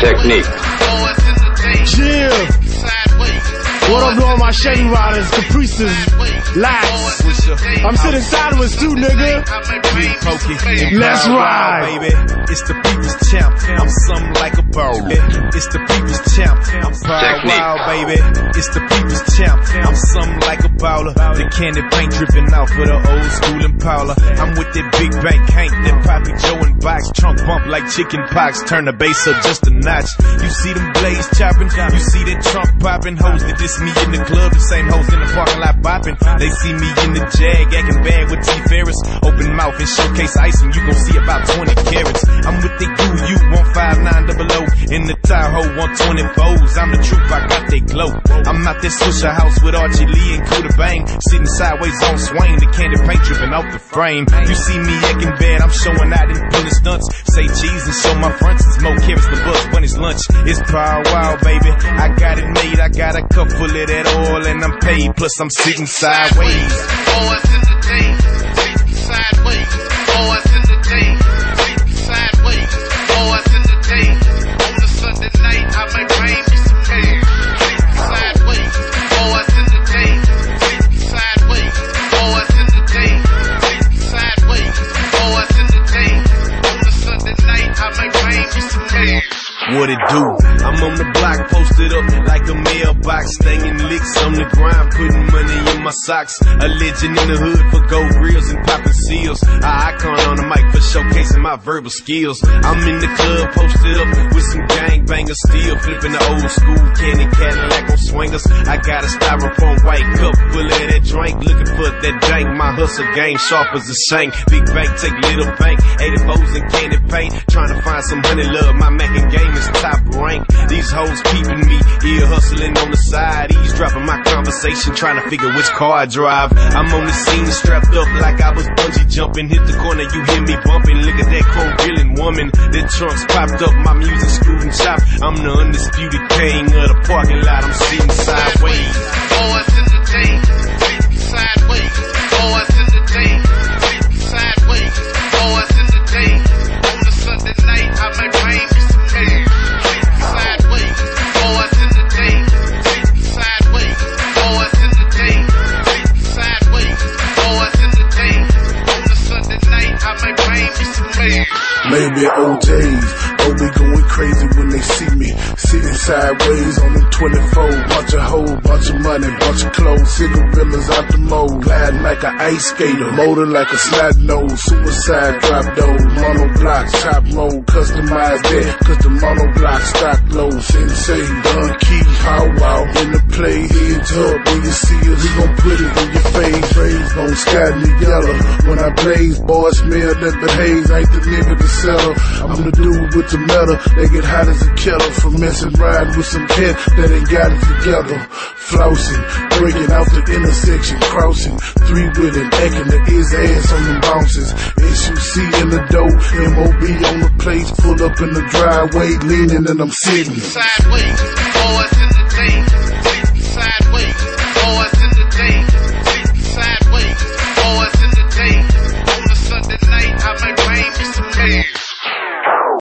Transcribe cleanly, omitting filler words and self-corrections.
Technique. Chill. What up to all my Chevy riders, Caprices, Lax? I'm sitting sideways too, nigga. Let's ride, baby. It's the people's champ. I'm something like a bird. It's the people's champ. I'm proud, wild, baby. It's the people's champ. I'm something like a bowler. The candy paint dripping out for the old school Impala. I'm with that big bank Hank, that Poppy Joe and box. Trunk bump like chicken pox. Turn the bass up just a notch. You see them blades chopping. You see that trunk popping. Hoes that diss me in the club. The same hoes in the parking lot bopping. They see me in the Jag, acting bad with T. Ferris. Open mouth and showcase icing. You gon' see about 20 carats. I'm with the U 15900 in the Tahoe 124s. I'm the truth, I got that glow. I'm out that Swisher House with Archie Lee and Kuda Bang, sitting sideways on Swain, the candy paint dripping off the frame. You see me acting bad, I'm showing out and pulling stunts. Say cheese and show my fronts. It's more carrots than bucks when it's lunch. It's Power Wild, baby. I got it made. I got a cup full of that oil and I'm paid. Plus I'm sitting sideways. Boys in the day, sitting sideways. Boys in the day, sitting sideways. Boys in the day, on the Sunday night, I might bring me some hay. Sitting sideways. Boys in the day, sitting sideways. Boys in the day, sitting sideways. Boys in the day, on the Sunday night, I might bring me some hay. What it do? I'm on the block, posted up like a mailbox, staying licks on the grind, putting money in my socks. A legend in the hood for gold grills and popping seals. An icon on the mic for showcasing my verbal skills. I'm in the club, posted up with some gangbangers, still flipping the old school candy Cadillac on swingers. I got a styrofoam white cup full of that drink, looking for that dank. My hustle game sharp as a shank. Big bank take little bank, 84s and candy paint, trying to find some honey love. My Mac and game is top rank. These hoes peeping me, ear hustling on the side, eavesdropping my conversation, trying to figure which car I drive. I'm on the scene strapped up like I was bungee jumping. Hit the corner, you hear me bumping. Look at that chrome grilling woman. The trunks popped up, my music screwed and chopped. I'm the undisputed king of the parking lot. I'm sitting sideways. Boys in the day, sitting sideways. Boys in the day, sitting sideways. Boys in the day, on the Sunday night, I might bring me some hay. Sitting sideways. Boys in the day, sitting sideways. Boys in the day, sitting sideways. Boys in the day, on the Sunday night, I might bring me some hay. Maybe OJs, oh we going crazy when they see me sitting sideways on them 24. Bunch of hoes, bunch of money, bunch of clothes, cigarillas out the mold, gliding like an ice skater, motor like a slide nose, suicide drop those, mono blocks, top roll, customize that, cause the mono block stock low, sensei, Don Key, how wow, in the play, heads up, when you see us, we gon' put it in your face, rays gon' sky me yellow, when I blaze, boys smell that the haze, ain't the nigga to settle, I'm the dude with the metal, they get hot as a kettle, from messing riding with some cat that ain't got it together, flossing, breaking out the intersection, crossing, three-wheeling, acting the his ass on them bounces, SUC in the dough, MOB on the place, pull up in the driveway, leaning and I'm sitting sideways. Boys